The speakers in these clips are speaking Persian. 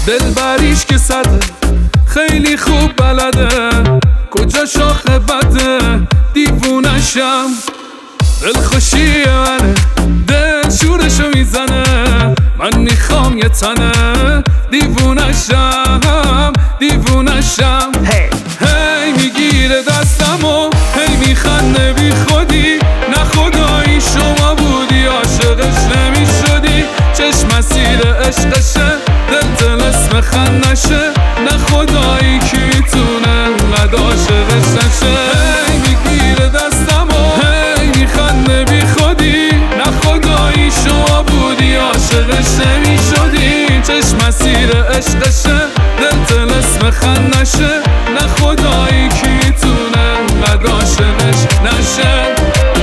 دلبریش که صده خیلی خوب بلده کجا شاخه بده دیوونشم دلخوشی منه دل شورشو میزنه من میخوام یه تنه دیوونشم دیوونشم هی میگیره دستمو هی میخنده بی خودی نه خدایی شما بودی عاشقش نمیشدی چشم مسیر عشقشه دل طلسم خندشه نه خدایی کی میتونه انقدر عاشقش نشه هی میگیره دستمو هی میخنده بی خودی نه خدایی شما بودی عاشقش نمیشدی چشم مسیر عشقشه دل طلسم خندشه نه خدایی کی میتونه انقدر عاشقش نشه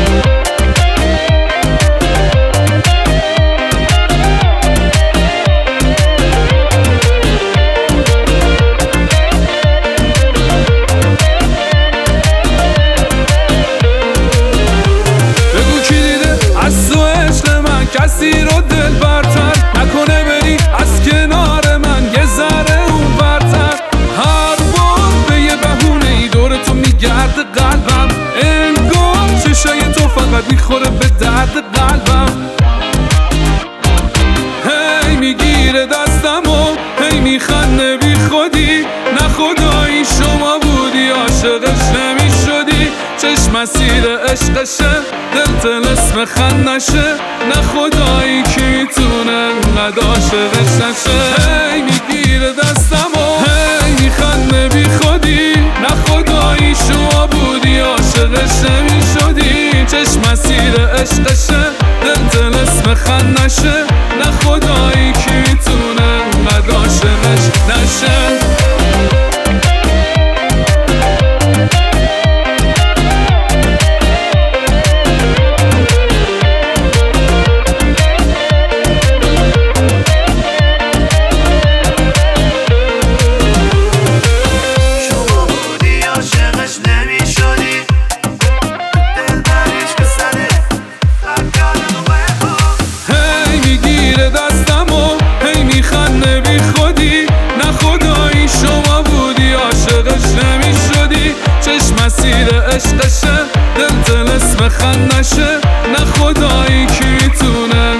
کسی رو دل برتر نکنه بری از کنار من یه ذره اون برتر هر بار به یه بهونه ای دور تو میگرد قلبم انگار چشای تو فقط میخوره به درد قلبم هی میگیره دستمو هی میخنده بی خودی نه خدایی شما بودی عاشقش نمیشدی چشم مسیر عشقشه دل طلسم خندشه نه خدایی کی میتونه انقدر عاشقش نشه هی میگیره دستمو هی میخنده بی خودی نه خدایی شما بودی عاشقش نمیشدی چشم مسیر عشقشه دل طلسم خندشه نه خدایی کی میتونه انقدر عاشقش نشه مسیر عشقشه دل طلسم خندشه نه خدایی کی میتونه